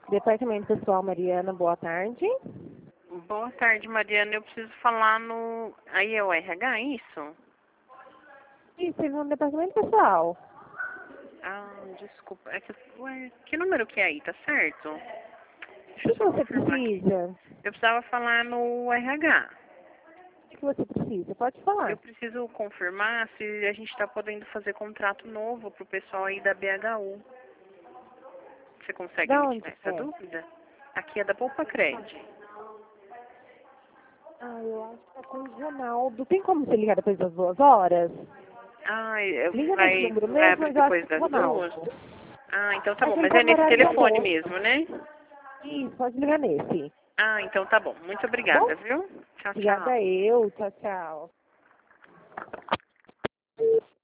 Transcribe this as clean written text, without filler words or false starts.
Departamento Pessoal, Mariana, boa tarde. Boa tarde, Mariana. Eu preciso falar no... Aí é o RH, isso? Isso, no Departamento Pessoal. Ah, desculpa. É que... Ué, que número que é aí, tá certo? O Deixa eu que só você confirmar aqui. precisa? Eu precisava falar no RH. O que você precisa? Pode Eu falar. preciso confirmar se a gente está podendo fazer contrato novo pro pessoal aí da BHU. Você consegue Da me onde tirar que essa é? dúvida? Aqui é da Poupa Cred. Eu acho que é com o Ronaldo. Tem como você ligar depois das 2 horas? Ah, Liga nesse vai, número vai mesmo, abrir mas eu acho depois que é o das 2? Ronaldo. Ah, então tá É bom. que ele Mas tá é no nesse horário de telefone almoço. mesmo, né? Isso, pode ligar nesse. Ah, então tá bom. Muito Tá bom? obrigada, viu? Tchau, tchau. Obrigada eu. Tchau, tchau.